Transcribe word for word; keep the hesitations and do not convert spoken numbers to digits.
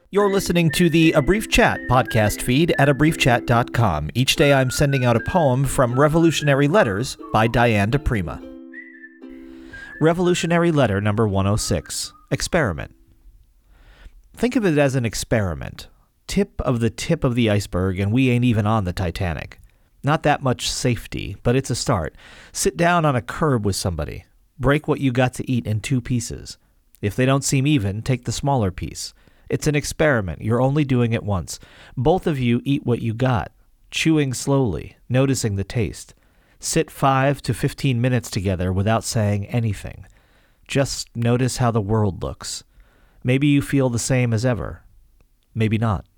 You're listening to the A Brief Chat podcast feed at a brief chat dot com. Each day I'm sending out a poem from Revolutionary Letters by Diane DePrima. Revolutionary Letter number one oh six. Experiment. Think of it as an experiment. Tip of the tip of the iceberg, and we ain't even on the Titanic. Not that much safety, but it's a start. Sit down on a curb with somebody. Break what you got to eat in two pieces. If they don't seem even, take the smaller piece. It's an experiment. You're only doing it once. Both of you eat what you got, chewing slowly, noticing the taste. Sit five to fifteen minutes together without saying anything. Just notice how the world looks. Maybe you feel the same as ever. Maybe not.